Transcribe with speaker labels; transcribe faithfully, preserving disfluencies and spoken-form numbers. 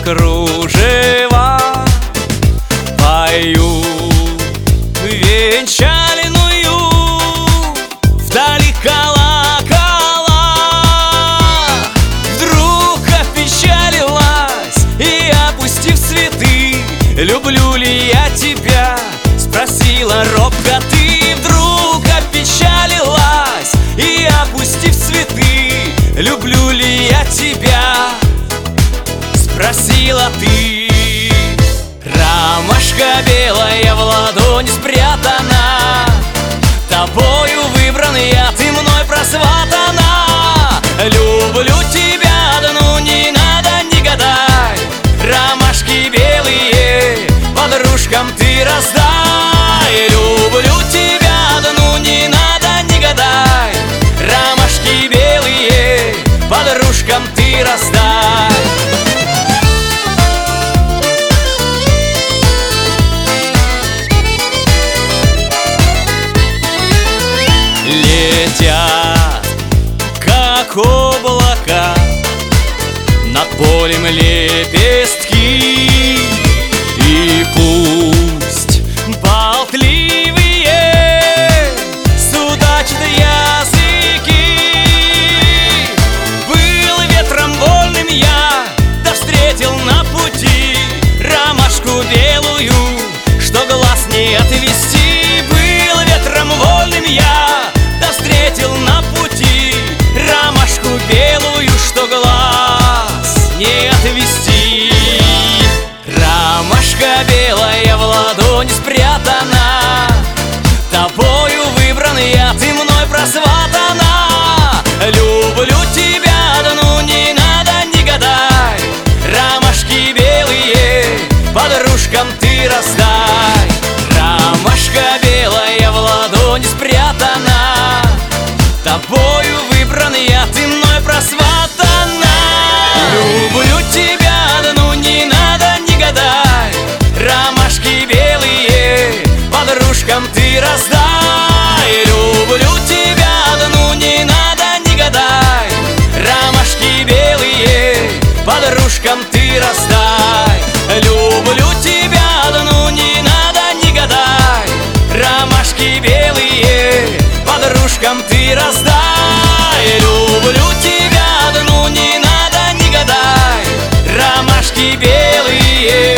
Speaker 1: кружева поют венчальную, вдали колокола. Вдруг опечалилась и, опустив цветы, люблю ли я тебя, спросила робко ты. Вдруг опечалилась и, опустив цветы, люблю ли я тебя, спросила ты. Ромашка белая в ладони спрятана, тобою выбранная, ты мной просватана. Люблю тебя, да ну не надо, не гадай. Ромашки белые подружкам ты раздай. Люблю тебя, да ну не надо, не гадай. Ромашки белые подружкам ты раздай. Летят, как облака, над полем лепестки. И пусть болтливые судачат языки. Был ветром вольным я, да встретил на пути ромашку белую, что глаз не отвести. Был ветром вольным я, да встретил на пути ромашку белую, что глаз не отвести. Ромашка белая в ладони спрятана, тобою выбранная, ты мной просватана. Люблю тебя, да ну не надо, не гадай. Ромашки белые подружкам ты раздай. Ромашка белая в ладони спрятана, тобою выбранная, ты мной просватана. Люблю тебя, да ну не надо, не гадай. Ромашки белые подружкам ты раздай. Люблю тебя, да ну не надо, не гадай. Ромашки белые подружкам ты раздай. Люблю тебя, да ну не надо, не гадай. Ромашки белые подружкам ты раздай. Люблю тебя, да ну не надо, не гадай. Ромашки белые